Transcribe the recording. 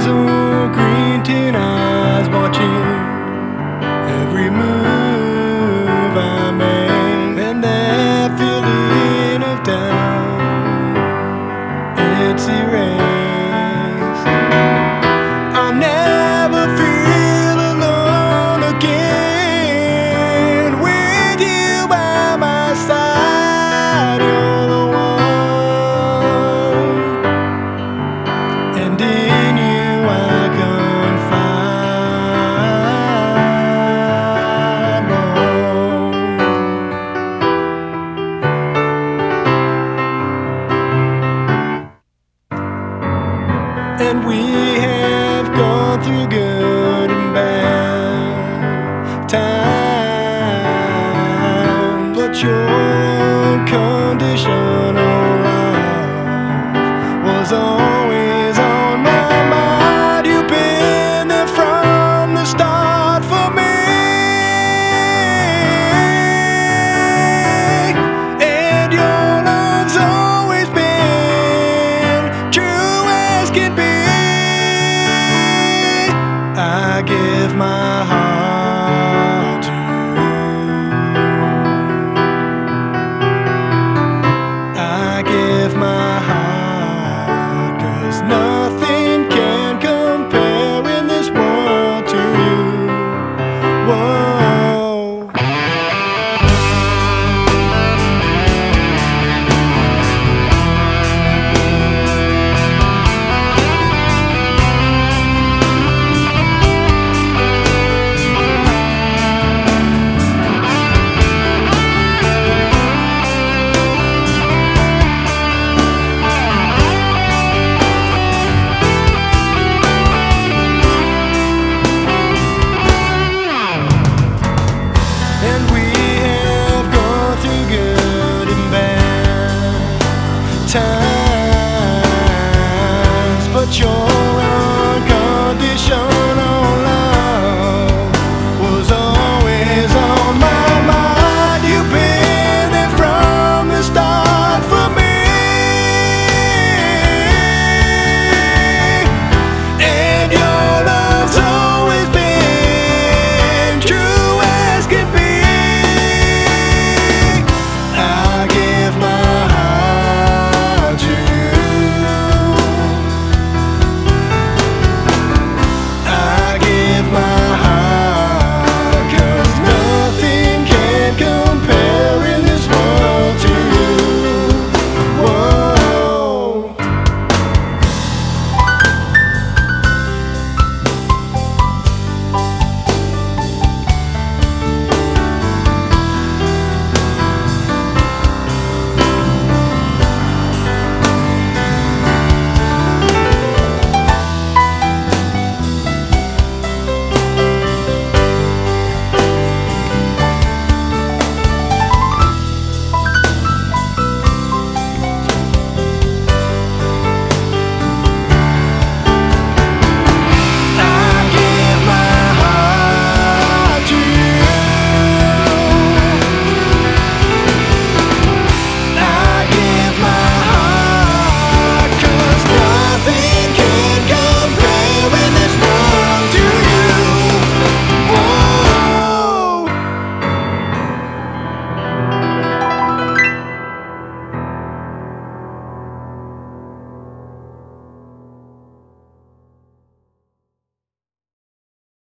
his old green tin eyes, watching every move I make, and that feeling of doubt, it's erased. I'll never feel alone again with you by my side. You're the one, and in you I confide more. And we have gone through good and bad times, but your unconditional love was always on my mind. You've been there from the start for me, and your love's always been true as can be. I give my heart to you. I give my heart, 'cause nothing can compare in this world to you. Whoa. And we have gone through good and bad times, but you're